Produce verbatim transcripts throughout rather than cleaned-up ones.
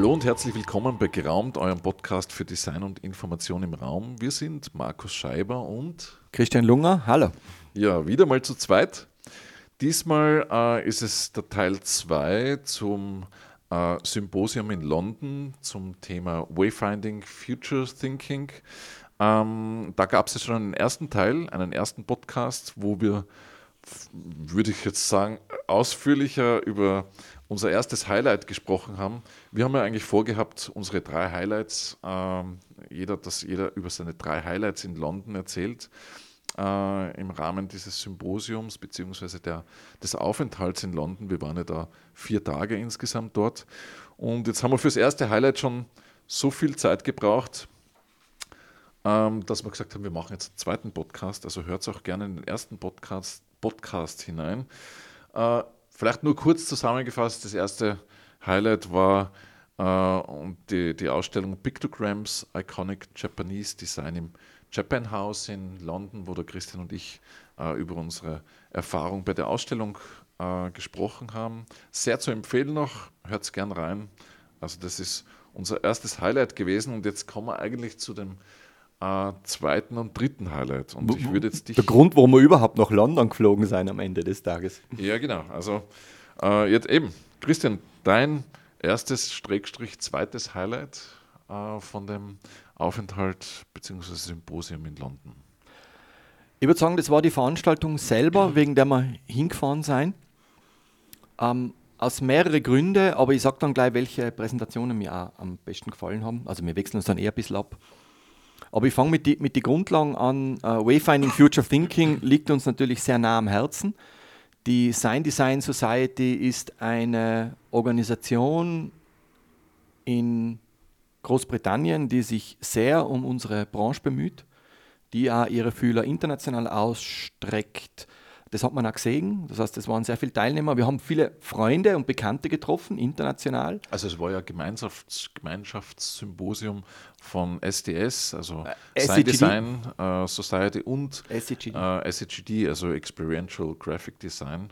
Hallo und herzlich willkommen bei Geraumt, eurem Podcast für Design und Information im Raum. Wir sind Markus Scheiber und Christian Lunger, hallo. Ja, wieder mal zu zweit. Diesmal äh, ist es der Teil zwei zum äh, Symposium in London zum Thema Wayfinding, Future Thinking. Ähm, da gab es ja schon einen ersten Teil, einen ersten Podcast, wo wir, würde ich jetzt sagen, ausführlicher über unser erstes Highlight gesprochen haben. Wir haben ja eigentlich vorgehabt, unsere drei Highlights, ähm, jeder, dass jeder über seine drei Highlights in London erzählt, äh, im Rahmen dieses Symposiums bzw. Der, des Aufenthalts in London. Wir waren ja da vier Tage insgesamt dort. Und jetzt haben wir fürs erste Highlight schon so viel Zeit gebraucht, ähm, dass wir gesagt haben, wir machen jetzt einen zweiten Podcast. Also hört auch gerne in den ersten Podcast, Podcast hinein. Äh, Vielleicht nur kurz zusammengefasst, das erste Highlight war äh, die, die Ausstellung Pictograms, Iconic Japanese Design im Japan House in London, wo der Christian und ich äh, über unsere Erfahrung bei der Ausstellung äh, gesprochen haben. Sehr zu empfehlen noch, hört es gern rein. Also das ist unser erstes Highlight gewesen und jetzt kommen wir eigentlich zu dem äh, zweiten und dritten Highlight. Und ich würde jetzt dich der Grund, warum wir überhaupt nach London geflogen sind am Ende des Tages. Ja, genau. Also äh, jetzt eben, Christian, dein erstes, Schrägstrich, zweites Highlight äh, von dem Aufenthalt bzw. Symposium in London. Ich würde sagen, das war die Veranstaltung selber, wegen der wir hingefahren sind. Ähm, aus mehreren Gründen, aber ich sage dann gleich, welche Präsentationen mir auch am besten gefallen haben. Also wir wechseln uns dann eher ein bisschen ab. Aber ich fange mit den mit die Grundlagen an. Uh, Wayfinding Future Thinking liegt uns natürlich sehr nah am Herzen. Die Sign Design Society ist eine Organisation in Großbritannien, die sich sehr um unsere Branche bemüht, die auch ihre Fühler international ausstreckt. Das hat man auch gesehen. Das heißt, es waren sehr viele Teilnehmer. Wir haben viele Freunde und Bekannte getroffen, international. Also es war ja Gemeinschafts- Gemeinschaftssymposium von S D S, also äh, Sign Design äh, Society und S C G D. Äh, S C G D, also Experiential Graphic Design.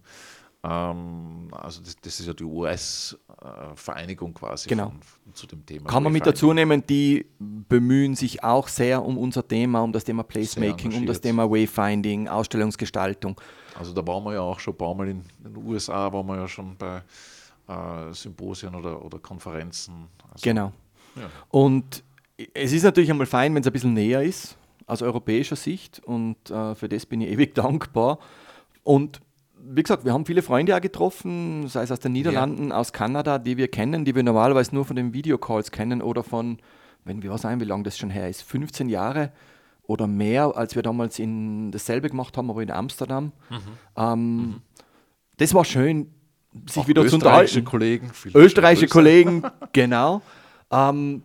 Ähm, also das, das ist ja die U S-Vereinigung äh, quasi genau. von, zu dem Thema. Kann man mit dazu nehmen, die bemühen sich auch sehr um unser Thema, um das Thema Placemaking, um das Thema Wayfinding, Ausstellungsgestaltung. Also da waren wir ja auch schon ein paar Mal in den U S A, waren wir ja schon bei äh, Symposien oder, oder Konferenzen. Also, genau. Ja. Und es ist natürlich einmal fein, wenn es ein bisschen näher ist, aus europäischer Sicht. Und äh, für das bin ich ewig dankbar. Und wie gesagt, wir haben viele Freunde auch getroffen, sei es aus den Niederlanden, ja. aus Kanada, die wir kennen, die wir normalerweise nur von den Videocalls kennen oder von, wenn wir was sein, wie lange das schon her ist, fünfzehn Jahre oder mehr, als wir damals in dasselbe gemacht haben, aber in Amsterdam. Mhm. Ähm, mhm. Das war schön, sich auch wieder zu unterhalten. Österreichische Kollegen. Österreichische Kollegen, genau. Ähm,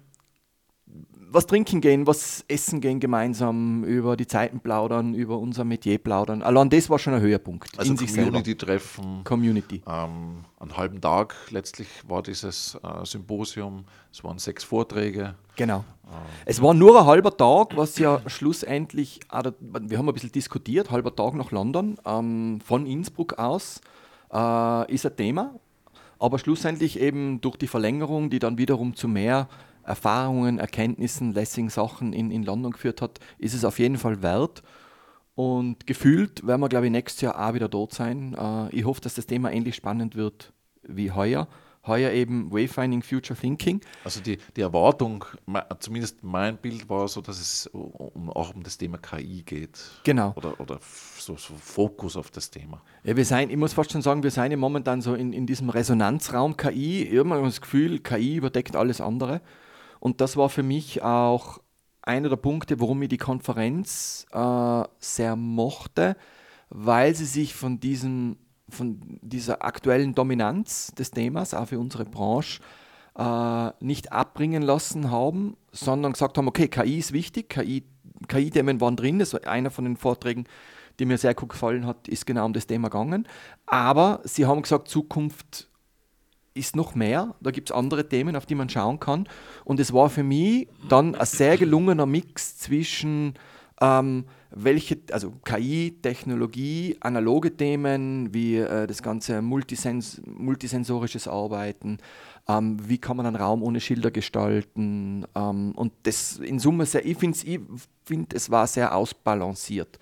was trinken gehen, was essen gehen gemeinsam, über die Zeiten plaudern, über unser Metier plaudern. Allein das war schon ein Höhepunkt. Also in sich Community-Treffen. Community. Ähm, einen halben Tag letztlich war dieses äh, Symposium. Es waren sechs Vorträge. Genau. Äh, es war nur ein halber Tag, was ja schlussendlich, wir haben ein bisschen diskutiert, halber Tag nach London, ähm, von Innsbruck aus, äh, ist ein Thema. Aber schlussendlich eben durch die Verlängerung, die dann wiederum zu mehr Erfahrungen, Erkenntnissen, Lessing-Sachen in, in London geführt hat, ist es auf jeden Fall wert. Und gefühlt werden wir, glaube ich, nächstes Jahr auch wieder dort sein. Äh, ich hoffe, dass das Thema ähnlich spannend wird wie heuer. Heuer eben Wayfinding Future Thinking. Also die, die Erwartung, zumindest mein Bild war so, dass es um, auch um das Thema K I geht. Genau. Oder, oder so, so Fokus auf das Thema. Ja, wir sein, ich muss fast schon sagen, wir sind ja momentan so in, in diesem Resonanzraum K I. Ich habe immer das Gefühl, K I überdeckt alles andere. Und das war für mich auch einer der Punkte, warum ich die Konferenz äh, sehr mochte, weil sie sich von, diesem, von dieser aktuellen Dominanz des Themas, auch für unsere Branche, äh, nicht abbringen lassen haben, sondern gesagt haben, okay, K I ist wichtig, K I, K I-Themen waren drin, das war einer von den Vorträgen, die mir sehr gut gefallen hat, ist genau um das Thema gegangen. Aber sie haben gesagt, Zukunft ist noch mehr, da gibt es andere Themen, auf die man schauen kann. Und es war für mich dann ein sehr gelungener Mix zwischen ähm, welche, also K I, Technologie, analoge Themen wie äh, das ganze Multisens multisensorisches Arbeiten, ähm, wie kann man einen Raum ohne Schilder gestalten ähm, und das in Summe sehr, ich finde, ich find, es war sehr ausbalanciert.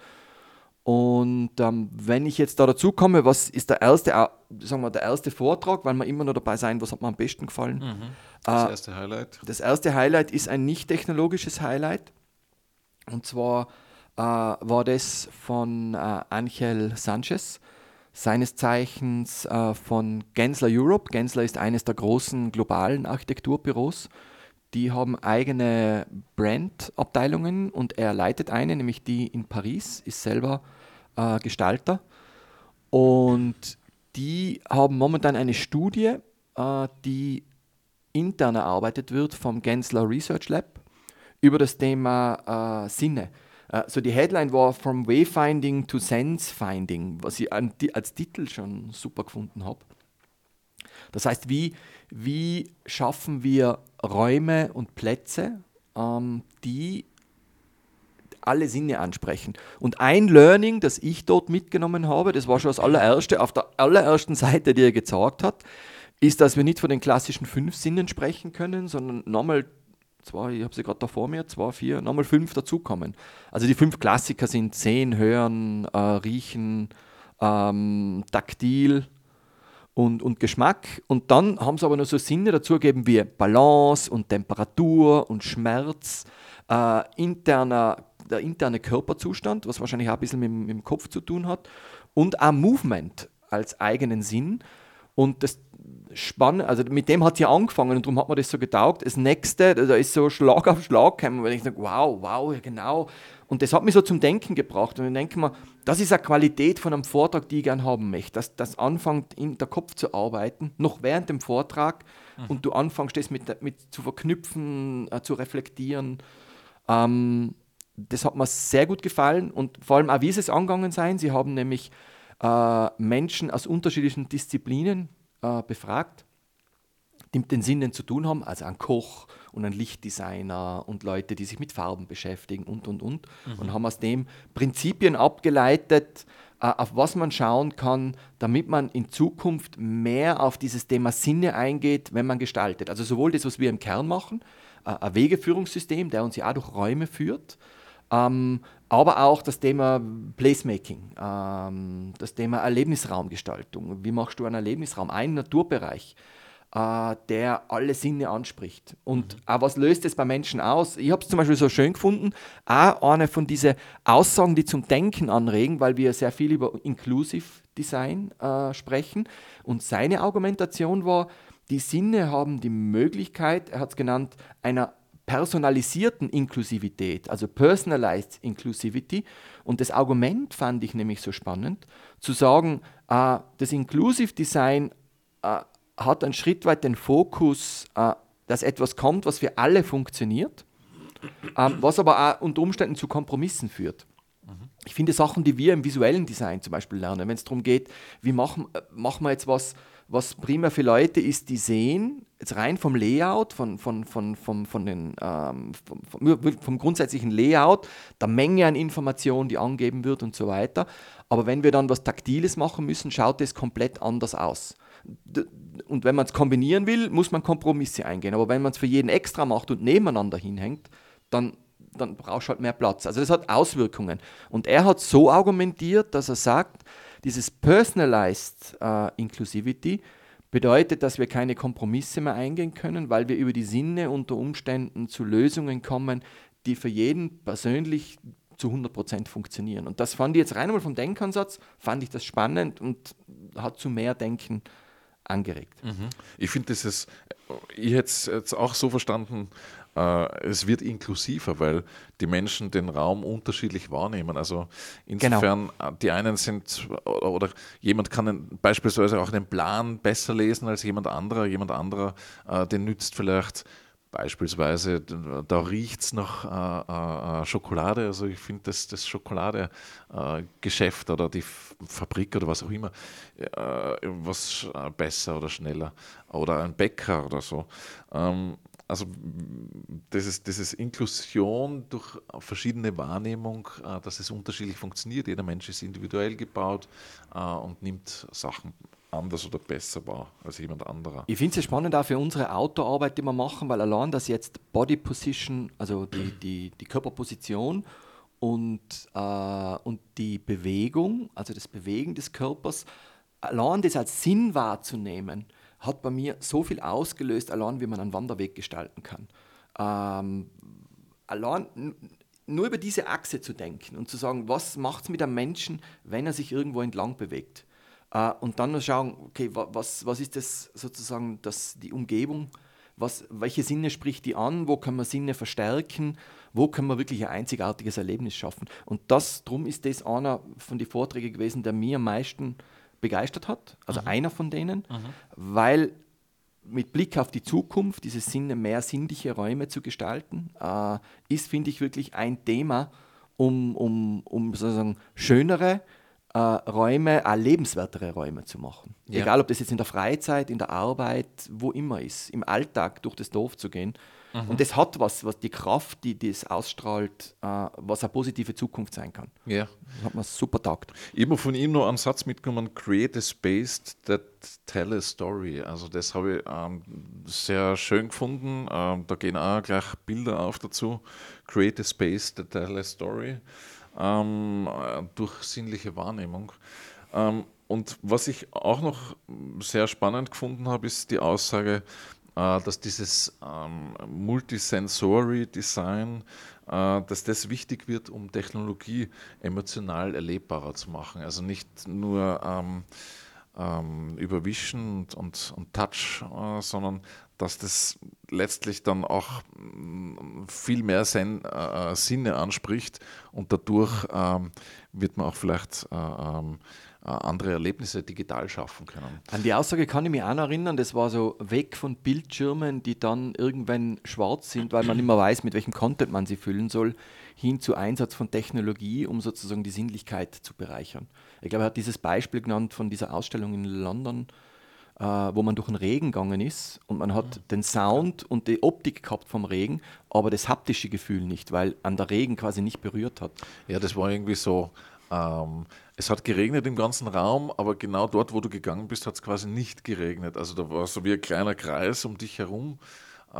Und ähm, wenn ich jetzt da dazu komme, was ist der erste, äh, sagen wir, der erste Vortrag, weil wir immer noch dabei sein, was hat mir am besten gefallen? Mhm. Das Äh, erste Highlight. das erste Highlight ist ein nicht technologisches Highlight. Und zwar äh, war das von äh, Angel Sanchez, seines Zeichens äh, von Gensler Europe. Gensler ist eines der großen globalen Architekturbüros. Die haben eigene Brandabteilungen und er leitet eine, nämlich die in Paris, ist selber äh, Gestalter. Und die haben momentan eine Studie, äh, die intern erarbeitet wird vom Gensler Research Lab über das Thema äh, Sinne. Äh, so die Headline war From Wayfinding to Sense Finding, was ich an, als Titel schon super gefunden habe. Das heißt, wie, wie schaffen wir Räume und Plätze, ähm, die alle Sinne ansprechen. Und ein Learning, das ich dort mitgenommen habe, das war schon das allererste, auf der allerersten Seite, die er gezeigt hat, ist, dass wir nicht von den klassischen fünf Sinnen sprechen können, sondern nochmal zwei, ich habe sie gerade da vor mir, zwei, vier, nochmal fünf dazukommen. Also die fünf Klassiker sind Sehen, Hören, äh, Riechen, ähm, Taktil und, und Geschmack. Und dann haben sie aber noch so Sinne dazugegeben wie Balance und Temperatur und Schmerz, äh, interner, der interne Körperzustand, was wahrscheinlich auch ein bisschen mit, mit dem Kopf zu tun hat, und auch Movement als eigenen Sinn. Und das Spannende, also mit dem hat sie angefangen und darum hat mir das so getaugt. Das nächste, da ist so Schlag auf Schlag gekommen, weil ich dachte, wow, wow, ja genau. Und das hat mich so zum Denken gebracht. Und ich denke mir, das ist eine Qualität von einem Vortrag, die ich gerne haben möchte. Dass das anfängt, in der Kopf zu arbeiten, noch während dem Vortrag, mhm. und du anfängst, das mit, mit zu verknüpfen, äh, zu reflektieren. Ähm, das hat mir sehr gut gefallen und vor allem auch, wie sie es angegangen sein. Sie haben nämlich äh, Menschen aus unterschiedlichen Disziplinen äh, befragt, die mit den Sinnen zu tun haben, also ein Koch und ein Lichtdesigner und Leute, die sich mit Farben beschäftigen und, und, und. Mhm. Und haben aus dem Prinzipien abgeleitet, äh, auf was man schauen kann, damit man in Zukunft mehr auf dieses Thema Sinne eingeht, wenn man gestaltet. Also sowohl das, was wir im Kern machen, äh, ein Wegeführungssystem, der uns ja auch durch Räume führt, ähm, aber auch das Thema Placemaking, ähm, das Thema Erlebnisraumgestaltung. Wie machst du einen Erlebnisraum, einen Naturbereich, äh, der alle Sinne anspricht? Und mhm. auch was löst es bei Menschen aus? Ich habe es zum Beispiel so schön gefunden, auch eine von diesen Aussagen, die zum Denken anregen, weil wir sehr viel über Inclusive Design äh, sprechen. Und seine Argumentation war, die Sinne haben die Möglichkeit, er hat es genannt, einer personalisierten Inklusivität, also Personalized Inclusivity. Und das Argument fand ich nämlich so spannend, zu sagen, äh, das Inclusive Design äh, hat einen Schritt weit den Fokus, äh, dass etwas kommt, was für alle funktioniert, ähm, was aber auch unter Umständen zu Kompromissen führt. Mhm. Ich finde Sachen, die wir im visuellen Design zum Beispiel lernen, wenn es darum geht, wie machen, äh, machen wir jetzt was, was primär für Leute ist, die sehen, jetzt rein vom Layout, von, von, von, von, von den, ähm, vom, vom, vom grundsätzlichen Layout, der Menge an Informationen, die angegeben wird und so weiter. Aber wenn wir dann was Taktiles machen müssen, schaut es komplett anders aus. Und wenn man es kombinieren will, muss man Kompromisse eingehen. Aber wenn man es für jeden extra macht und nebeneinander hinhängt, dann, dann brauchst du halt mehr Platz. Also das hat Auswirkungen. Und er hat so argumentiert, dass er sagt, dieses Personalized uh, Inclusivity bedeutet, dass wir keine Kompromisse mehr eingehen können, weil wir über die Sinne unter Umständen zu Lösungen kommen, die für jeden persönlich zu hundert Prozent funktionieren. Und das fand ich jetzt rein einmal vom Denkansatz, fand ich das spannend und hat zu mehr Denken angeregt. Mhm. Ich finde, das ist, ich hätte es jetzt auch so verstanden, äh, es wird inklusiver, weil die Menschen den Raum unterschiedlich wahrnehmen. Also insofern, genau. Die einen sind, oder, oder jemand kann einen, beispielsweise auch den Plan besser lesen als jemand anderer, jemand anderer, äh, den nützt vielleicht Beispielsweise, d- da riecht es nach äh, äh, äh, Schokolade. Also ich finde das, das Schokoladegeschäft oder die F Fabrik oder was auch immer äh, was äh, besser oder schneller. Oder ein Bäcker oder so. Ähm, also m, das ist, das ist Inklusion durch verschiedene Wahrnehmung, äh, dass es unterschiedlich funktioniert. Jeder Mensch ist individuell gebaut äh, und nimmt Sachen anders oder besser wahr als jemand anderer. Ich finde es ja spannend auch für unsere Outdoor-Arbeit, die wir machen, weil allein das jetzt Body Position, also die, die, die Körperposition und, äh, und die Bewegung, also das Bewegen des Körpers, allein das als Sinn wahrzunehmen, hat bei mir so viel ausgelöst, allein wie man einen Wanderweg gestalten kann. Ähm, allein n- nur über diese Achse zu denken und zu sagen, was macht es mit einem Menschen, wenn er sich irgendwo entlang bewegt. Äh, und dann nur schauen, okay, wa- was, was ist das sozusagen das, die Umgebung, was, welche Sinne spricht die an, wo können wir Sinne verstärken, wo können wir wirklich ein einzigartiges Erlebnis schaffen. Und das, drum ist das einer von den Vorträgen gewesen, der mir am meisten begeistert hat, also einer von denen, weil mit Blick auf die Zukunft, diese Sinne, mehr sinnliche Räume zu gestalten, äh, ist, finde ich, wirklich ein Thema, um, um, um sozusagen schönere äh, Räume, auch lebenswertere Räume zu machen. Ja. Egal, ob das jetzt in der Freizeit, in der Arbeit, wo immer ist, im Alltag durch das Dorf zu gehen. Und das hat was, was die Kraft, die das ausstrahlt, äh, was eine positive Zukunft sein kann. Ja. Das hat mir super taugt. Ich habe von ihm noch einen Satz mitgenommen: Create a space that tell a story. Also das habe ich ähm, sehr schön gefunden. Ähm, da gehen auch gleich Bilder auf dazu. Create a space that tell a story. Ähm, äh, durch sinnliche Wahrnehmung. Ähm, und was ich auch noch sehr spannend gefunden habe, ist die Aussage, äh, dass dieses ähm, Multisensory Design, äh, dass das wichtig wird, um Technologie emotional erlebbarer zu machen. Also nicht nur ähm, ähm, über Vision und, und, und Touch, äh, sondern dass das letztlich dann auch mm, viel mehr Sen äh, Sinne anspricht und dadurch ähm, wird man auch vielleicht äh, ähm, äh, andere Erlebnisse digital schaffen können. An die Aussage kann ich mich auch noch erinnern, das war so weg von Bildschirmen, die dann irgendwann schwarz sind, weil man nicht mehr weiß, mit welchem Content man sie füllen soll, hin zu Einsatz von Technologie, um sozusagen die Sinnlichkeit zu bereichern. Ich glaube, er hat dieses Beispiel genannt von dieser Ausstellung in London, äh, wo man durch den Regen gegangen ist und man hat den Sound und die Optik gehabt vom Regen, aber das haptische Gefühl nicht, weil an der Regen quasi nicht berührt hat. Ja, das war irgendwie so, ähm, es hat geregnet im ganzen Raum, aber genau dort, wo du gegangen bist, hat es quasi nicht geregnet. Also da war so wie ein kleiner Kreis um dich herum äh,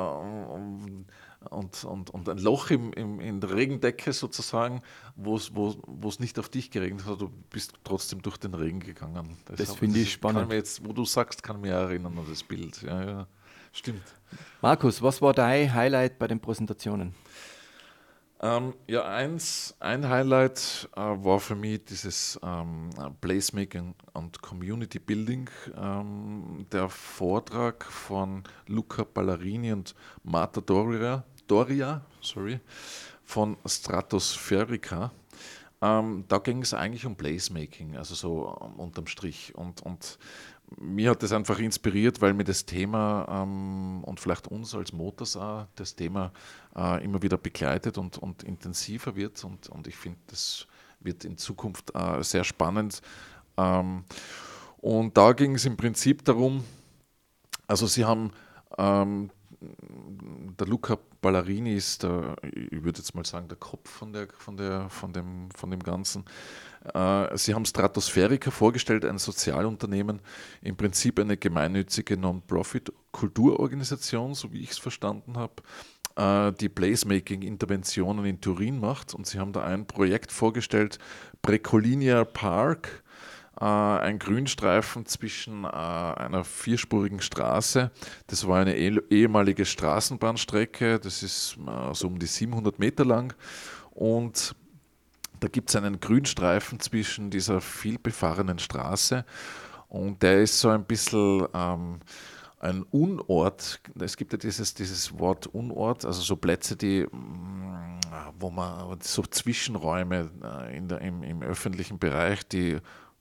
und, und, und, und ein Loch im, im, in der Regendecke sozusagen, wo es wo, wo es nicht auf dich geregnet hat. Du bist trotzdem durch den Regen gegangen. Das hab- finde ich ist- Kann spannend. ich mir jetzt, wo du sagst, kann ich mich auch erinnern an das Bild. Ja, ja, stimmt. Markus, was war dein Highlight bei den Präsentationen? Ähm, ja, eins, ein Highlight äh, war für mich dieses ähm, Placemaking und Community Building. Ähm, der Vortrag von Luca Ballarini und Marta Doria, Doria sorry, von Stratospherica. Ähm, da ging es eigentlich um Placemaking, also so ähm, unterm Strich. Und, und mir hat das einfach inspiriert, weil mir das Thema ähm, und vielleicht uns als Motors auch das Thema äh, immer wieder begleitet und, und intensiver wird. Und, und ich finde, das wird in Zukunft äh, sehr spannend. Ähm, und da ging es im Prinzip darum, also Sie haben, ähm, der Luca Ballarini ist der, ich würde jetzt mal sagen, der Kopf von, der, von, der, von, dem, von dem Ganzen. Äh, Sie haben Stratospherica vorgestellt, ein Sozialunternehmen, im Prinzip eine gemeinnützige Non-Profit-Kulturorganisation, so wie ich es verstanden habe, äh, die Placemaking-Interventionen in Turin macht. Und Sie haben da ein Projekt vorgestellt, Precolinear Park, äh, ein Grünstreifen zwischen äh, einer vierspurigen Straße. Das war eine eh- ehemalige Straßenbahnstrecke, das ist äh, so um die siebenhundert Meter lang. Und da gibt es einen Grünstreifen zwischen dieser vielbefahrenen Straße und der ist so ein bisschen ähm, ein Unort. Es gibt ja dieses, dieses Wort Unort, also so Plätze, die, mm, wo man so Zwischenräume äh, in der, im, im öffentlichen Bereich, die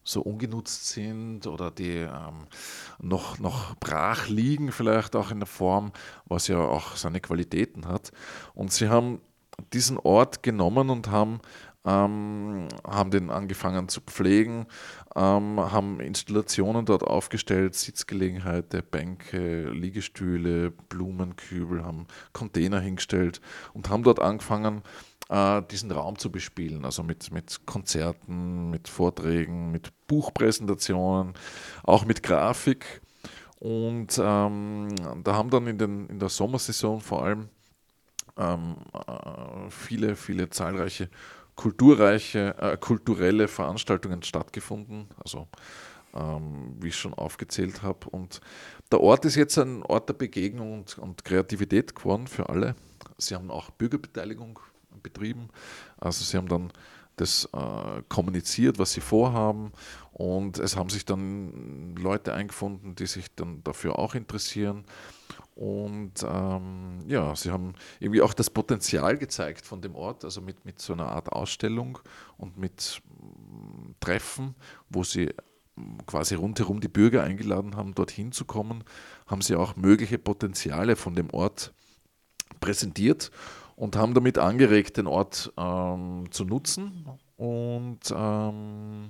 so ungenutzt sind oder die ähm, noch, noch brach liegen, vielleicht auch in der Form, was ja auch seine Qualitäten hat. Und sie haben diesen Ort genommen und haben, ähm, haben den angefangen zu pflegen, ähm, haben Installationen dort aufgestellt, Sitzgelegenheiten, Bänke, Liegestühle, Blumenkübel, haben Container hingestellt und haben dort angefangen, äh, diesen Raum zu bespielen, also mit, mit Konzerten, mit Vorträgen, mit Buchpräsentationen, auch mit Grafik. Und ähm, da haben dann in, den, in der Sommersaison vor allem ähm, äh, viele, viele zahlreiche kulturreiche, äh, kulturelle Veranstaltungen stattgefunden, also ähm, wie ich schon aufgezählt habe. Und der Ort ist jetzt ein Ort der Begegnung und, und Kreativität geworden für alle. Sie haben auch Bürgerbeteiligung betrieben, also sie haben dann das äh, kommuniziert, was sie vorhaben, und es haben sich dann Leute eingefunden, die sich dann dafür auch interessieren. Und ähm, ja, sie haben irgendwie auch das Potenzial gezeigt von dem Ort, also mit, mit so einer Art Ausstellung und mit mm, Treffen, wo sie mm, quasi rundherum die Bürger eingeladen haben, dorthin zu kommen, haben sie auch mögliche Potenziale von dem Ort präsentiert und haben damit angeregt, den Ort ähm, zu nutzen. Und ähm,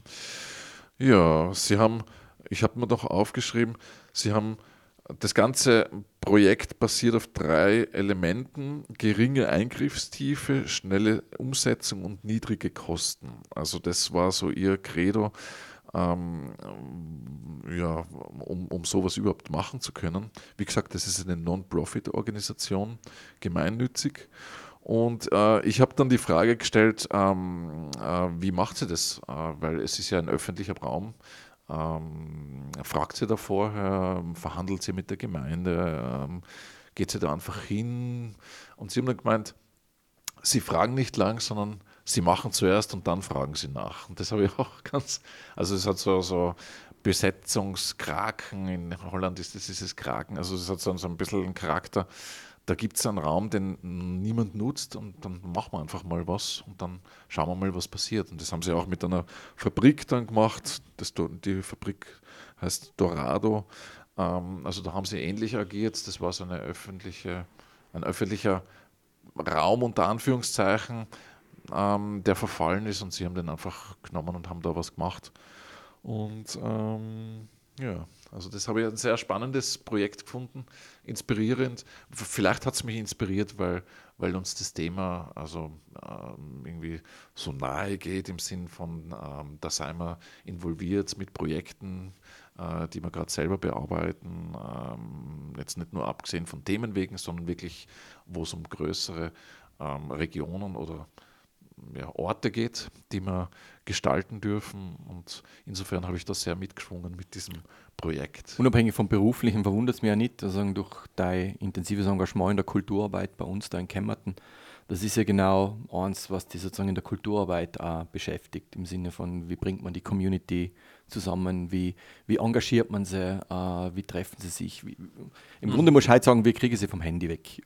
ja, sie haben, ich habe mir noch aufgeschrieben, sie haben das ganze Projekt basiert auf drei Elementen: geringe Eingriffstiefe, schnelle Umsetzung und niedrige Kosten. Also das war so ihr Credo, ähm, ja, um, um sowas überhaupt machen zu können. Wie gesagt, das ist eine Non-Profit-Organisation, gemeinnützig. Und äh, ich habe dann die Frage gestellt, ähm, äh, wie macht sie das? Äh, weil es ist ja ein öffentlicher Raum. Ähm, fragt sie da vorher, verhandelt sie mit der Gemeinde, ähm, geht sie da einfach hin? Und sie haben dann gemeint, sie fragen nicht lang, sondern sie machen zuerst und dann fragen sie nach. Und das habe ich auch ganz, also es hat so, so Besetzungskraken, in Holland ist das dieses Kraken, also es hat so, so ein bisschen einen Charakter. Da gibt es einen Raum, den niemand nutzt, und dann machen wir einfach mal was und dann schauen wir mal, was passiert. Und das haben sie auch mit einer Fabrik dann gemacht. Das, die Fabrik heißt Dorado. Ähm, also da haben sie ähnlich agiert. Das war so eine öffentliche, ein öffentlicher Raum unter Anführungszeichen, ähm, der verfallen ist, und sie haben den einfach genommen und haben da was gemacht. Und ähm, ja, also das habe ich ein sehr spannendes Projekt gefunden, inspirierend. Vielleicht hat es mich inspiriert, weil, weil uns das Thema also ähm, irgendwie so nahe geht, im Sinn von, ähm, da seien wir involviert mit Projekten, äh, die wir gerade selber bearbeiten. Ähm, jetzt nicht nur abgesehen von Themenwegen, sondern wirklich, wo es um größere ähm, Regionen oder ja, Orte geht, die wir gestalten dürfen. Und insofern habe ich da sehr mitgeschwungen mit diesem Projekt. Unabhängig vom Beruflichen verwundert es mich ja nicht, also durch dein intensives Engagement in der Kulturarbeit bei uns da in Kemmerton. Das ist ja genau eins, was die sozusagen in der Kulturarbeit auch beschäftigt, im Sinne von, wie bringt man die Community zusammen, wie, wie engagiert man sie, äh, wie treffen sie sich. Wie, Im mhm. Grunde muss ich halt sagen, wie kriege ich sie vom Handy weg.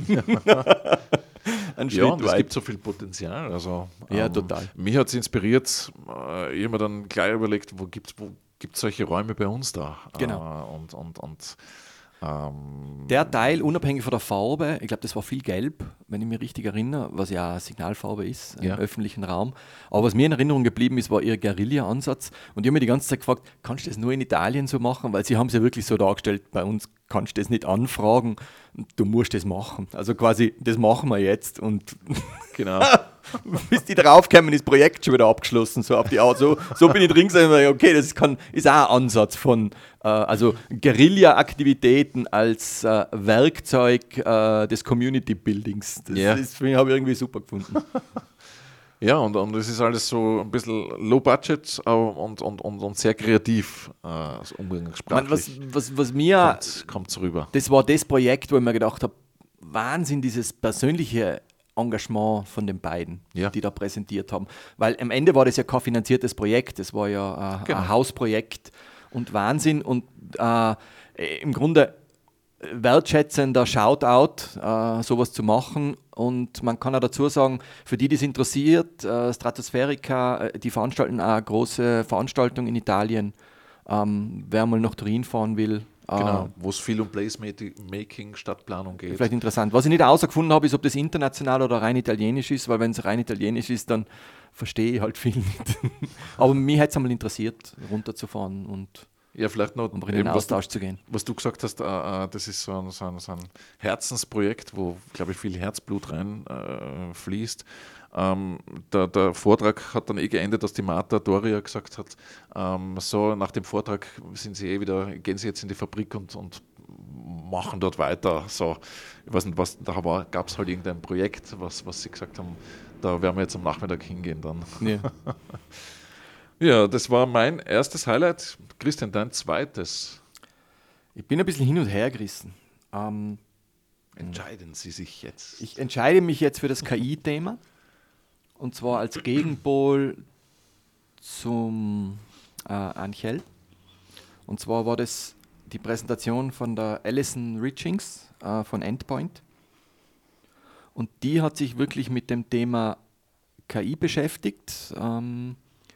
Ein ja, und es gibt so viel Potenzial. Also, ja, ähm, total. Mich hat es inspiriert. Äh, ich habe mir dann gleich überlegt, wo gibt es wo gibt's solche Räume bei uns da? Genau. Äh, und, und, und, ähm, der Teil, unabhängig von der Farbe, ich glaube, das war viel gelb, wenn ich mich richtig erinnere, was ja eine Signalfarbe ist ja. im öffentlichen Raum. Aber was mir in Erinnerung geblieben ist, war ihr Guerilla-Ansatz. Und ich habe mir die ganze Zeit gefragt, kannst du das nur in Italien so machen? Weil sie haben es ja wirklich so dargestellt, bei uns kannst du das nicht anfragen, du musst das machen. Also quasi, das machen wir jetzt. Und genau. bis die draufkommen, ist das Projekt schon wieder abgeschlossen. So, auf die Art. so, so bin ich drin gesagt, okay, das kann, ist auch ein Ansatz von äh, also Guerilla-Aktivitäten als äh, Werkzeug äh, des Community-Buildings. Das ja. ist, habe ich irgendwie super gefunden. Ja, und, und es ist alles so ein bisschen low budget und, und, und, und sehr kreativ, äh, also umgangssprachlich. Was, was, was mir, kommt es rüber. Das war das Projekt, wo ich mir gedacht habe, Wahnsinn, dieses persönliche Engagement von den beiden, ja. die da präsentiert haben. Weil am Ende war das ja kein finanziertes Projekt, das war ja äh, genau. ein Hausprojekt und Wahnsinn. Und äh, im Grunde wertschätzender Shoutout, äh, sowas zu machen. Und man kann auch dazu sagen, für die, die es interessiert, äh, Stratospherica, äh, die veranstalten eine große Veranstaltung in Italien. Ähm, wer mal nach Turin fahren will, Genau, äh, wo es viel um Place-Making, Stadtplanung geht. vielleicht interessant. Was ich nicht herausgefunden habe, ist, ob das international oder rein italienisch ist, weil wenn es rein italienisch ist, dann verstehe ich halt viel nicht. Aber mich hätte es einmal interessiert, runterzufahren und Ja, vielleicht noch um in den eben, was, du, Austausch zu gehen. was du gesagt hast, äh, äh, das ist so ein, so ein, so ein Herzensprojekt, wo, glaube ich, viel Herzblut rein äh, fließt. Ähm, der, der Vortrag hat dann eh geendet, dass die Marta Doria gesagt hat, ähm, so nach dem Vortrag sind sie eh wieder, gehen sie jetzt in die Fabrik und, und machen dort weiter. So, ich weiß nicht, was, da gab es halt irgendein Projekt, was, was sie gesagt haben, da werden wir jetzt am Nachmittag hingehen dann. Ja. Ja, das war mein erstes Highlight. Christian, dein zweites. Ich bin ein bisschen hin und her gerissen. Ähm, Entscheiden Sie sich jetzt. ich entscheide mich jetzt für das K I-Thema. Und zwar als Gegenpol zum äh, Angel. Und zwar war das die Präsentation von der Alison Richings äh, von Endpoint. Und die hat sich wirklich mit dem Thema K I beschäftigt. Ähm,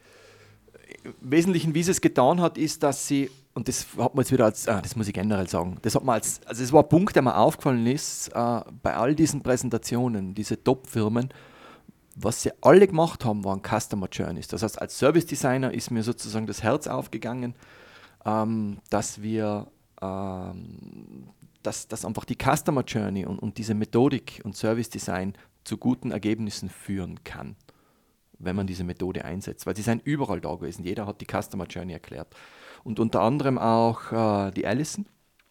Im Wesentlichen, wie sie es getan hat, ist, dass sie, und das hat man jetzt wieder als, ah, das muss ich generell sagen, das hat man als, also es war ein Punkt, der mir aufgefallen ist, äh, bei all diesen Präsentationen, diese Top-Firmen, was sie alle gemacht haben, waren Customer Journeys. Das heißt, als Service Designer ist mir sozusagen das Herz aufgegangen, ähm, dass wir, ähm, dass, dass einfach die Customer Journey und, und diese Methodik und Service Design zu guten Ergebnissen führen kann, wenn man diese Methode einsetzt. Weil sie sind überall da gewesen. Jeder hat die Customer Journey erklärt. Und unter anderem auch äh, die Alison,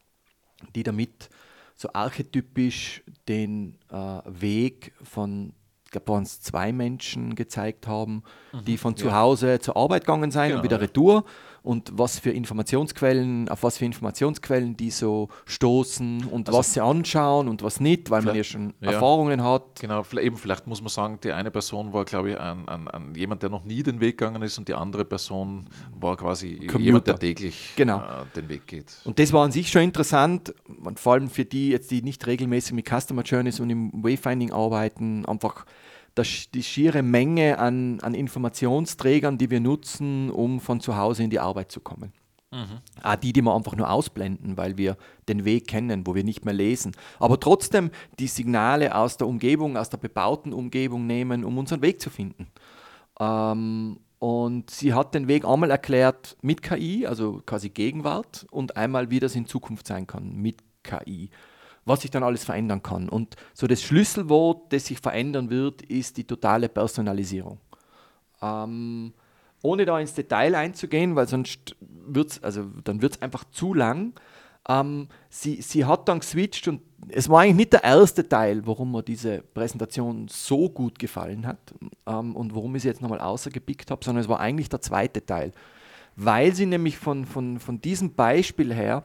die damit so archetypisch den äh, Weg von, ich glaube, waren es zwei Menschen gezeigt haben, mhm, die von ja. zu Hause zur Arbeit gegangen sind, genau, und wieder ja. retour. Und was für Informationsquellen, auf was für Informationsquellen die so stoßen und also was sie anschauen und was nicht, weil man ja schon ja. Erfahrungen hat. Genau, eben vielleicht muss man sagen, die eine Person war, glaube ich, ein, ein, ein, jemand, der noch nie den Weg gegangen ist, und die andere Person war quasi Commuter. Jemand, der täglich genau. äh, den Weg geht. Und das war an sich schon interessant, und vor allem für die, jetzt, die nicht regelmäßig mit Customer Journeys und im Wayfinding arbeiten, einfach das, die schiere Menge an, an Informationsträgern, die wir nutzen, um von zu Hause in die Arbeit zu kommen. Mhm. Auch die, die wir einfach nur ausblenden, weil wir den Weg kennen, wo wir nicht mehr lesen. Aber trotzdem die Signale aus der Umgebung, aus der bebauten Umgebung nehmen, um unseren Weg zu finden. Ähm, und sie hat den Weg einmal erklärt mit K I, also quasi Gegenwart, und einmal, wie das in Zukunft sein kann mit K I. Was sich dann alles verändern kann. Und so das Schlüsselwort, das sich verändern wird, ist die totale Personalisierung. Ähm, ohne da ins Detail einzugehen, weil sonst wird's, also dann wird es einfach zu lang. Ähm, sie, sie hat dann geswitcht, und es war eigentlich nicht der erste Teil, warum mir diese Präsentation so gut gefallen hat, ähm, und warum ich sie jetzt nochmal außergepickt habe, sondern es war eigentlich der zweite Teil. Weil sie nämlich von, von, von diesem Beispiel her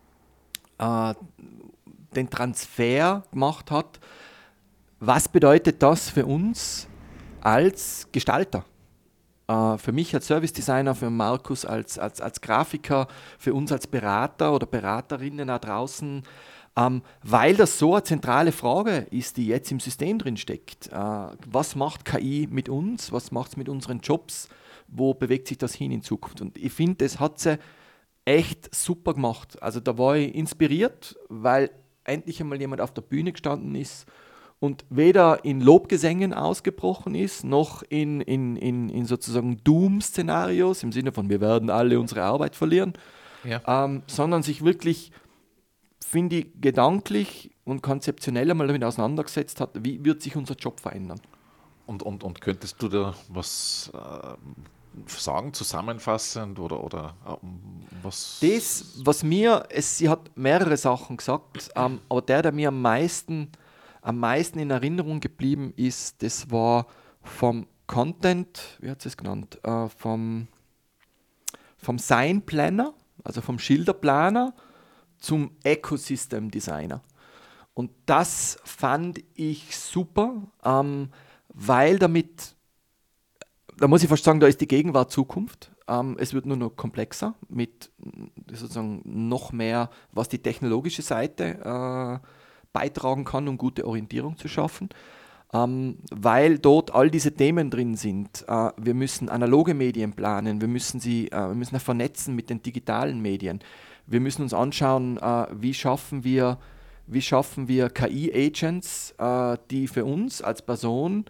äh, den Transfer gemacht hat, was bedeutet das für uns als Gestalter? Äh, für mich als Service Designer, für Markus als, als, als Grafiker, für uns als Berater oder Beraterinnen da draußen, ähm, weil das so eine zentrale Frage ist, die jetzt im System drin steckt. Äh, was macht K I mit uns? Was macht es mit unseren Jobs? Wo bewegt sich das hin in Zukunft? Und ich finde, das hat sie echt super gemacht. Also da war ich inspiriert, weil endlich einmal jemand auf der Bühne gestanden ist und weder in Lobgesängen ausgebrochen ist, noch in, in, in, in sozusagen Doom-Szenarios, im Sinne von, wir werden alle unsere Arbeit verlieren, ja. ähm, sondern sich wirklich, finde ich, gedanklich und konzeptionell einmal damit auseinandergesetzt hat, wie wird sich unser Job verändern. Und, und, und könntest du da was äh, sagen, zusammenfassend oder, oder ähm, was? Das, was mir, es, sie hat mehrere Sachen gesagt, ähm, aber der, der mir am meisten, am meisten in Erinnerung geblieben ist, das war vom Content, wie hat sie es genannt, äh, vom, vom Sign Planner, also vom Schilderplaner zum Ecosystem Designer. Und das fand ich super, ähm, weil damit, da muss ich fast sagen, da ist die Gegenwart Zukunft. Ähm, es wird nur noch komplexer mit sozusagen noch mehr, was die technologische Seite äh, beitragen kann, um gute Orientierung zu schaffen. Ähm, weil dort all diese Themen drin sind. Äh, wir müssen analoge Medien planen, wir müssen sie äh, wir müssen vernetzen mit den digitalen Medien. Wir müssen uns anschauen, äh, wie schaffen wir, wie schaffen wir K I-Agents, äh, die für uns als Person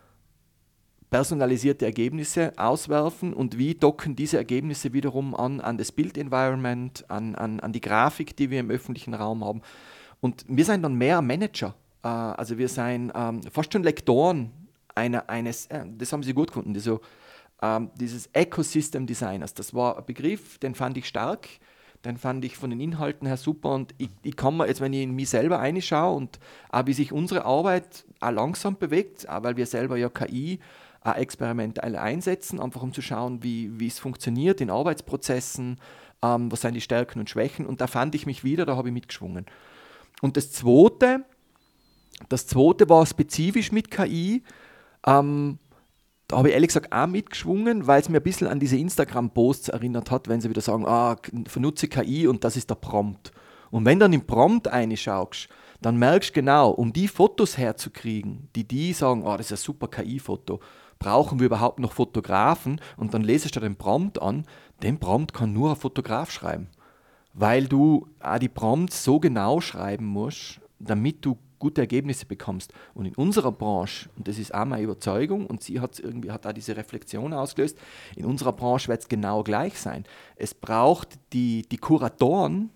personalisierte Ergebnisse auswerfen und wie docken diese Ergebnisse wiederum an, an das Build-Environment, an, an, an die Grafik, die wir im öffentlichen Raum haben. Und wir sind dann mehr Manager. Äh, also wir sind ähm, fast schon Lektoren einer, eines, äh, das haben sie gut gefunden, so, ähm, dieses Ecosystem Designers. Das war ein Begriff, den fand ich stark, den fand ich von den Inhalten her super und ich, ich kann mir jetzt, wenn ich in mich selber reinschaue und auch wie sich unsere Arbeit auch langsam bewegt, auch weil wir selber ja K I auch experimentell einsetzen, einfach um zu schauen, wie, wie es funktioniert in Arbeitsprozessen, ähm, was sind die Stärken und Schwächen und da fand ich mich wieder, da habe ich mitgeschwungen. Und das Zweite, das Zweite war spezifisch mit K I, ähm, da habe ich ehrlich gesagt auch mitgeschwungen, weil es mir ein bisschen an diese Instagram-Posts erinnert hat, wenn sie wieder sagen, ah, vernutze K I und das ist der Prompt. Und wenn du dann im Prompt reinschaust, dann merkst du genau, um die Fotos herzukriegen, die die sagen, ah, das ist ein super K I-Foto, brauchen wir überhaupt noch Fotografen? Und dann lesest du den Prompt an, den Prompt kann nur ein Fotograf schreiben, weil du auch die Prompts so genau schreiben musst, damit du gute Ergebnisse bekommst. Und in unserer Branche, und das ist auch meine Überzeugung, und sie hat irgendwie hat auch diese Reflexion ausgelöst, in unserer Branche wird es genau gleich sein. Es braucht die, die Kuratoren,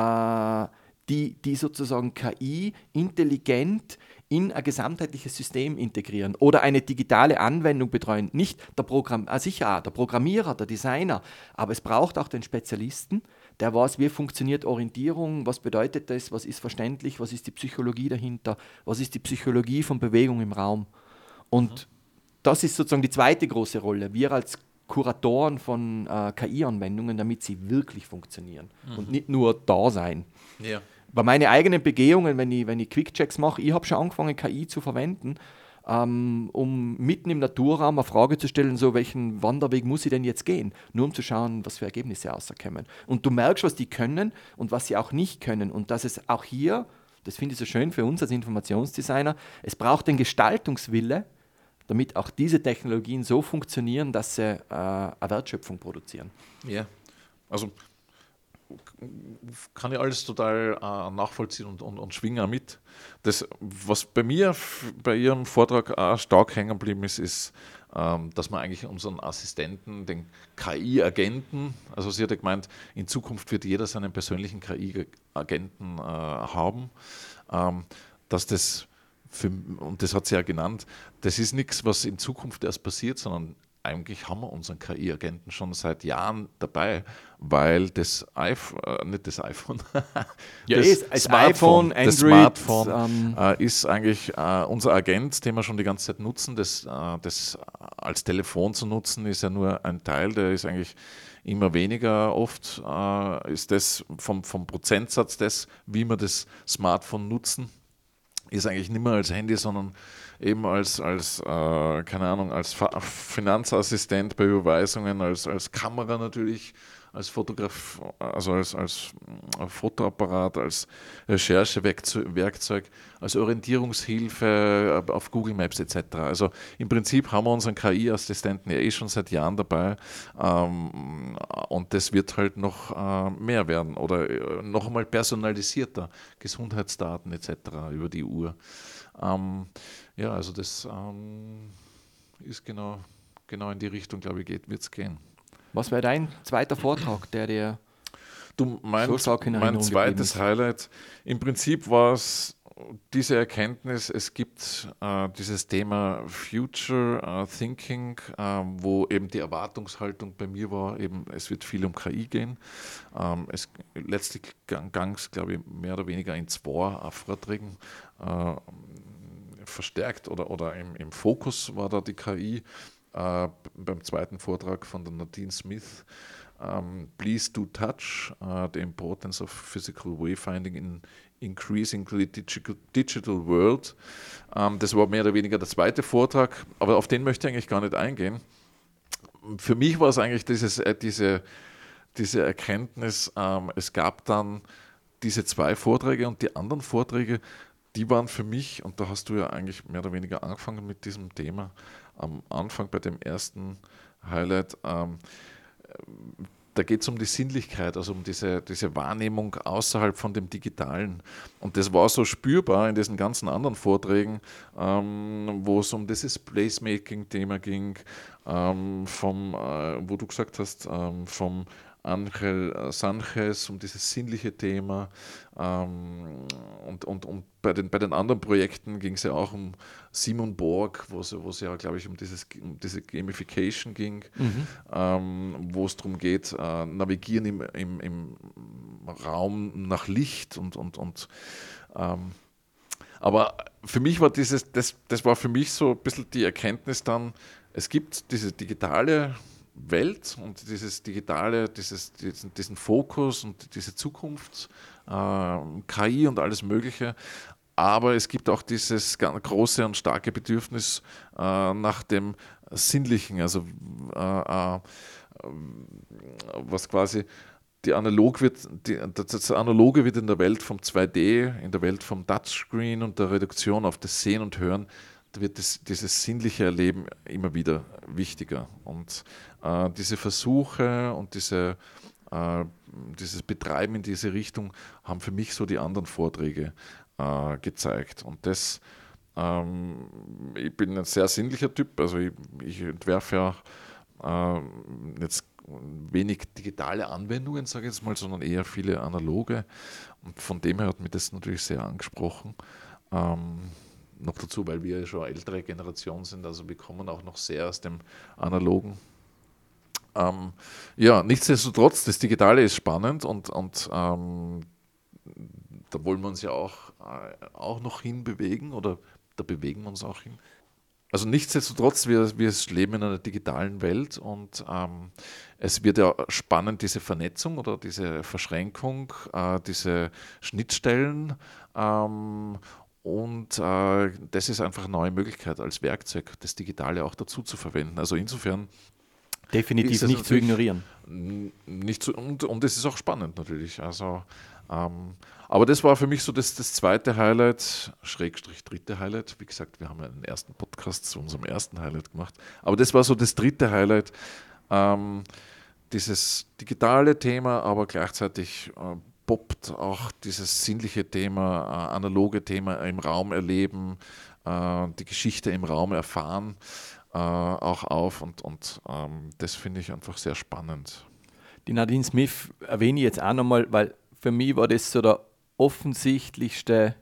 äh, die, die sozusagen K I intelligent in ein gesamtheitliches System integrieren oder eine digitale Anwendung betreuen. Nicht der Programm, ah, sicher auch der Programmierer, der Designer, aber es braucht auch den Spezialisten, der weiß, wie funktioniert Orientierung, was bedeutet das, was ist verständlich, was ist die Psychologie dahinter, was ist die Psychologie von Bewegung im Raum. Und mhm. das ist sozusagen die zweite große Rolle. Wir als Kuratoren von äh, K I-Anwendungen, damit sie wirklich funktionieren mhm. und nicht nur da sein. Ja. Bei meinen eigenen Begehungen, wenn ich, wenn ich Quick-Checks mache, ich habe schon angefangen, K I zu verwenden, ähm, um mitten im Naturraum eine Frage zu stellen, so welchen Wanderweg muss ich denn jetzt gehen? Nur um zu schauen, was für Ergebnisse rauskommen. Und du merkst, was die können und was sie auch nicht können. Und dass es auch hier, das finde ich so schön für uns als Informationsdesigner, es braucht den Gestaltungswille, damit auch diese Technologien so funktionieren, dass sie äh, eine Wertschöpfung produzieren. Ja, also kann ich alles total äh, nachvollziehen und, und, und schwingen mit. Das, was bei mir f- bei Ihrem Vortrag auch stark hängen geblieben ist, ist, ähm, dass man eigentlich unseren Assistenten, den K I-Agenten, also sie hat ja gemeint, in Zukunft wird jeder seinen persönlichen K I-Agenten äh, haben, ähm, dass das, für, und das hat sie ja genannt, das ist nichts, was in Zukunft erst passiert, sondern eigentlich haben wir unseren K I-Agenten schon seit Jahren dabei, weil das iPhone, äh, nicht das iPhone, ja, das, ist, das Smartphone, iPhone, das Android, Smartphone ähm, äh, ist eigentlich äh, unser Agent, den wir schon die ganze Zeit nutzen. Das, äh, das als Telefon zu nutzen, ist ja nur ein Teil, der ist eigentlich immer weniger oft, äh, ist das vom, vom Prozentsatz des, wie wir das Smartphone nutzen, ist eigentlich nicht mehr als Handy, sondern eben als, als äh, keine Ahnung, als Fa- Finanzassistent bei Überweisungen, als, als Kamera natürlich, als Fotograf, also als, als Fotoapparat, als Recherchewerkzeug, als Orientierungshilfe auf Google Maps et cetera. Also im Prinzip haben wir unseren K I-Assistenten ja eh schon seit Jahren dabei, ähm, und das wird halt noch äh, mehr werden oder äh, noch einmal personalisierter, Gesundheitsdaten et cetera über die Uhr. Ähm, ja, also das ähm, ist genau, genau in die Richtung, glaube ich, wird es gehen. Was wäre dein zweiter Vortrag, der dir Du, mein, so stark in mein Erinnerung geblieben zweites ist? Highlight, im Prinzip war es diese Erkenntnis, es gibt äh, dieses Thema Future äh, Thinking, äh, wo eben die Erwartungshaltung bei mir war, eben es wird viel um K I gehen. Ähm, es, letztlich gang es, glaube ich, mehr oder weniger in zwei äh, Vorträgen äh, verstärkt oder, oder im, im Fokus war da die K I. Äh, beim zweiten Vortrag von der Nadine Smith, um, Please Do Touch, uh, the Importance of Physical Wayfinding in Increasingly Digital, digital World. Um, das war mehr oder weniger der zweite Vortrag, aber auf den möchte ich eigentlich gar nicht eingehen, für mich war es eigentlich dieses, äh, diese, diese Erkenntnis, ähm, es gab dann diese zwei Vorträge und die anderen Vorträge, die waren für mich, und da hast du ja eigentlich mehr oder weniger angefangen mit diesem Thema, am Anfang bei dem ersten Highlight, ähm, da geht es um die Sinnlichkeit, also um diese, diese Wahrnehmung außerhalb von dem Digitalen. Und das war so spürbar in diesen ganzen anderen Vorträgen, ähm, wo es um dieses Placemaking-Thema ging, ähm, vom, äh, wo du gesagt hast, ähm, vom Angel Sanchez, um dieses sinnliche Thema. Ähm, und und, und bei, den, bei den anderen Projekten ging es ja auch um Simon Borg, wo es, wo es ja, glaube ich, um, dieses, um diese Gamification ging, Mhm. ähm, wo es darum geht, äh, navigieren im, im, im Raum nach Licht und, und, und ähm, aber für mich war dieses, das, das war für mich so ein bisschen die Erkenntnis dann, es gibt diese digitale Welt und dieses digitale, dieses, diesen, diesen Fokus und diese Zukunft, äh, K I und alles Mögliche. Aber es gibt auch dieses ganz große und starke Bedürfnis äh, nach dem Sinnlichen, also äh, äh, was quasi die analog wird, die, das Analoge wird in der Welt vom zwei D, in der Welt vom Touchscreen und der Reduktion auf das Sehen und Hören, da wird das, dieses sinnliche Erleben immer wieder wichtiger. Und äh, diese Versuche und diese, äh, dieses Betreiben in diese Richtung haben für mich so die anderen Vorträge äh, gezeigt. Und das, ähm, ich bin ein sehr sinnlicher Typ, also ich, ich entwerfe ja äh, jetzt wenig digitale Anwendungen, sage ich jetzt mal, sondern eher viele analoge. Und von dem her hat mich das natürlich sehr angesprochen. Ähm, noch dazu, weil wir ja schon eine ältere Generation sind, also wir kommen auch noch sehr aus dem Analogen. Ähm, ja, nichtsdestotrotz, das Digitale ist spannend und, und ähm, da wollen wir uns ja auch, äh, auch noch hinbewegen oder da bewegen wir uns auch hin. Also nichtsdestotrotz, wir, wir leben in einer digitalen Welt und ähm, es wird ja spannend, diese Vernetzung oder diese Verschränkung, äh, diese Schnittstellen ähm, und äh, das ist einfach eine neue Möglichkeit als Werkzeug, das Digitale auch dazu zu verwenden. Also insofern ist Definitiv es nicht zu natürlich ignorieren. n- nicht so, und, und es ist auch spannend natürlich. Also, ähm, aber das war für mich so das, das zweite Highlight, Schrägstrich dritte Highlight. Wie gesagt, wir haben ja einen ersten Podcast zu unserem ersten Highlight gemacht. Aber das war so das dritte Highlight, ähm, dieses digitale Thema, aber gleichzeitig äh, poppt auch dieses sinnliche Thema, äh, analoge Thema im Raum erleben, äh, die Geschichte im Raum erfahren, äh, auch auf und, und ähm, das finde ich einfach sehr spannend. Die Nadine Smith erwähne ich jetzt auch nochmal, weil für mich war das so der offensichtlichste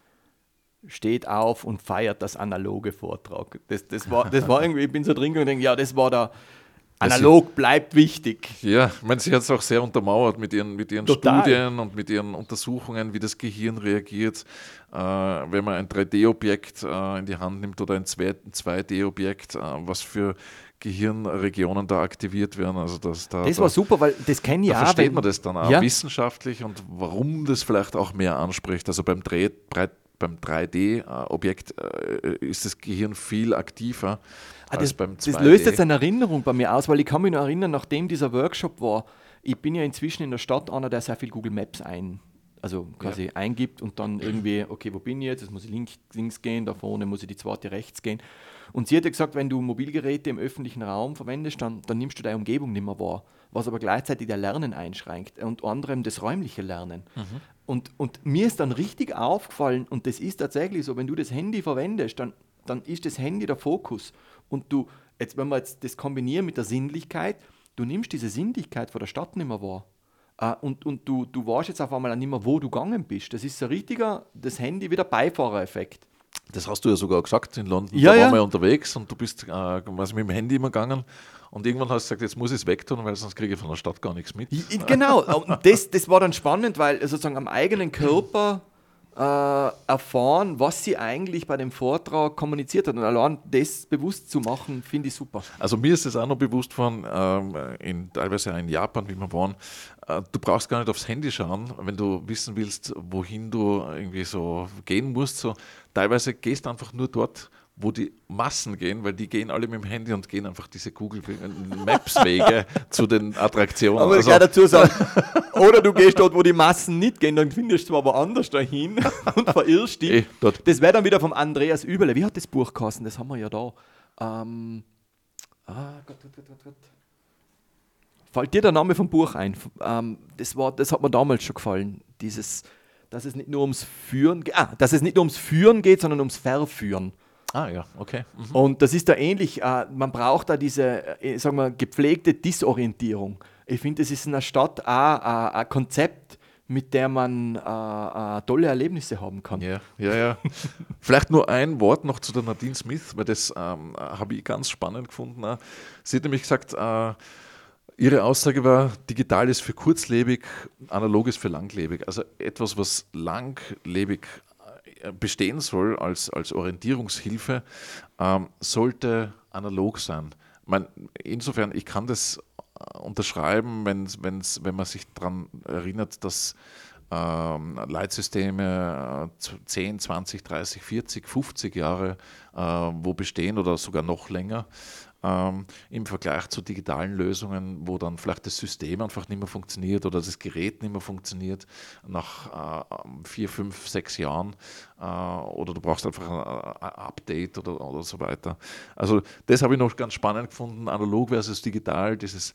steht auf und feiert das analoge Vortrag. Das, das, war, das war irgendwie, ich bin so drin und denke, ja, das war der analog bleibt wichtig. Ja, ich meine, sie hat es auch sehr untermauert mit ihren, mit ihren Total. Studien und mit ihren Untersuchungen, wie das Gehirn reagiert, äh, wenn man ein drei D-Objekt äh, in die Hand nimmt oder ein zwei D-Objekt, äh, was für Gehirnregionen da aktiviert werden. Also das, da, Das da, war super, weil das kenne ich da auch. versteht wenn- man das dann auch Ja. wissenschaftlich und warum das vielleicht auch mehr anspricht. Also beim, drei, drei, beim drei D-Objekt äh, ist das Gehirn viel aktiver Ah, als das, beim das zwei D. löst jetzt eine Erinnerung bei mir aus, weil ich kann mich noch erinnern, nachdem dieser Workshop war, ich bin ja inzwischen in der Stadt einer, der sehr viel Google Maps ein, also quasi Ja. eingibt und dann irgendwie, okay, wo bin ich jetzt? Jetzt muss ich links, links gehen, da vorne muss ich die zweite rechts gehen. Und sie hat ja gesagt, wenn du Mobilgeräte im öffentlichen Raum verwendest, dann, dann nimmst du deine Umgebung nicht mehr wahr, was aber gleichzeitig das Lernen einschränkt und anderem das räumliche Lernen. Und, und mir ist dann richtig aufgefallen, und das ist tatsächlich so, wenn du das Handy verwendest, dann, dann ist das Handy der Fokus. Und du, jetzt, wenn wir jetzt das kombinieren mit der Sinnlichkeit, du nimmst diese Sinnlichkeit von der Stadt nicht mehr wahr. Äh, und und du, du weißt jetzt auf einmal auch nicht mehr, wo du gegangen bist. Das ist so ein richtiger, das Handy wieder Beifahrereffekt. Das hast du ja sogar gesagt in London. Ja, da ja. waren wir unterwegs und du bist äh, was, mit dem Handy immer gegangen und irgendwann hast du gesagt, jetzt muss ich es wegtun, weil sonst kriege ich von der Stadt gar nichts mit. I- i- Genau, und das, das war dann spannend, weil sozusagen am eigenen Körper äh, erfahren, was sie eigentlich bei dem Vortrag kommuniziert hat. Und allein das bewusst zu machen, finde ich super. Also mir ist es auch noch bewusst worden, ähm, in, teilweise auch in Japan, wie wir waren, äh, du brauchst gar nicht aufs Handy schauen, wenn du wissen willst, wohin du irgendwie so gehen musst. So, teilweise gehst du einfach nur dort, wo die Massen gehen, weil die gehen alle mit dem Handy und gehen einfach diese Google Maps Wege zu den Attraktionen. Aber ich also, kann dazu sagen, oder du gehst dort, wo die Massen nicht gehen, dann findest du aber woanders dahin und verirrst dich. Eh, dort. Das wäre dann wieder vom Andreas Übele. Wie hat das Buch geheißen? Das haben wir ja da. Ähm, ah, Gott, Gott, Gott, Gott, Gott. Fällt dir der Name vom Buch ein? Ähm, das, war, das hat mir damals schon gefallen. Dieses, dass es nicht nur ums Führen geht, ah, dass es nicht nur ums Führen geht, sondern ums Verführen. Ah ja, okay. Mhm. Und das ist da ähnlich. Äh, man braucht da diese, äh, sagen wir, gepflegte Disorientierung. Ich finde, es ist in der Stadt auch äh, ein Konzept, mit der man äh, äh, tolle Erlebnisse haben kann. Ja, ja, ja. Vielleicht nur ein Wort noch zu der Nadine Smith, weil das ähm, habe ich ganz spannend gefunden. Auch. Sie hat nämlich gesagt, äh, ihre Aussage war, digital ist für kurzlebig, analog ist für langlebig. Also etwas, was langlebig bestehen soll als, als Orientierungshilfe, ähm, sollte analog sein. Ich meine, insofern, ich kann das unterschreiben, wenn's, wenn's, wenn man sich daran erinnert, dass ähm, Leitsysteme äh, zehn, zwanzig, dreißig, vierzig, fünfzig Jahre äh, wo bestehen oder sogar noch länger. Ähm, im Vergleich zu digitalen Lösungen, wo dann vielleicht das System einfach nicht mehr funktioniert oder das Gerät nicht mehr funktioniert nach äh, vier, fünf, sechs Jahren äh, oder du brauchst einfach ein, ein Update oder, oder so weiter. Also das habe ich noch ganz spannend gefunden, analog versus digital, dieses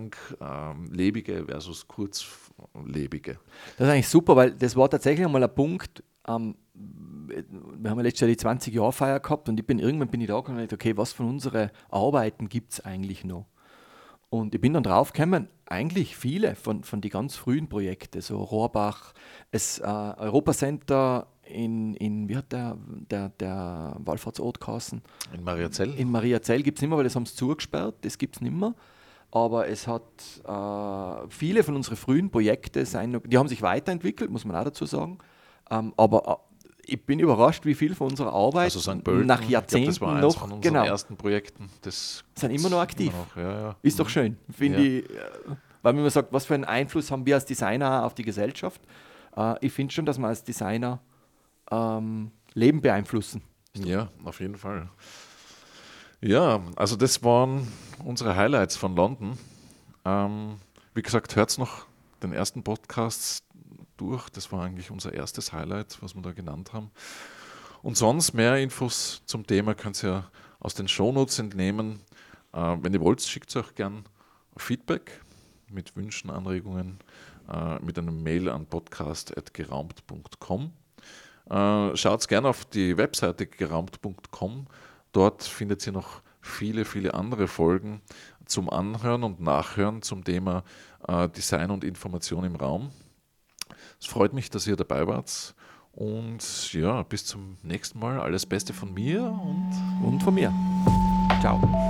langlebige versus kurzlebige. Das ist eigentlich super, weil das war tatsächlich einmal ein Punkt, ähm, wir haben ja letztes Jahr die zwanzig-Jahr-Feier gehabt und ich bin, irgendwann bin ich da gekommen und gesagt, okay, was von unseren Arbeiten gibt es eigentlich noch? Und ich bin dann draufgekommen, eigentlich viele von, von den ganz frühen Projekten, so Rohrbach, das äh, Europacenter in, in, wie hat der, der, der Wallfahrtsort geheißen? In Mariazell? In Mariazell gibt es nicht mehr, weil das haben sie zugesperrt, das gibt es nicht mehr. Aber es hat äh, viele von unseren frühen Projekten, sein, die haben sich weiterentwickelt, muss man auch dazu sagen. Um, aber uh, ich bin überrascht, wie viel von unserer Arbeit also Sankt Pölten, nach Jahrzehnten ich glaub, das war eins noch, von unseren genau, ersten Projekten. Das sind immer noch aktiv. Immer noch, ja, ja. Ist doch schön, finde Ja. ich. Weil man sagt, was für einen Einfluss haben wir als Designer auf die Gesellschaft? Uh, ich finde schon, dass wir als Designer um, Leben beeinflussen. Ja, auf jeden Fall. Ja, also das waren unsere Highlights von London. Ähm, wie gesagt, hört noch den ersten Podcast durch. Das war eigentlich unser erstes Highlight, was wir da genannt haben. Und sonst mehr Infos zum Thema könnt ihr aus den Shownotes entnehmen. Äh, wenn ihr wollt, schickt euch gern Feedback mit Wünschen, Anregungen, äh, mit einem Mail an podcast at geraumt punkt com. Äh, schaut gerne auf die Webseite geraumt punkt com. Dort findet ihr noch viele, viele andere Folgen zum Anhören und Nachhören zum Thema äh, Design und Information im Raum. Es freut mich, dass ihr dabei wart und ja, bis zum nächsten Mal. Alles Beste von mir und, und von mir. Ciao.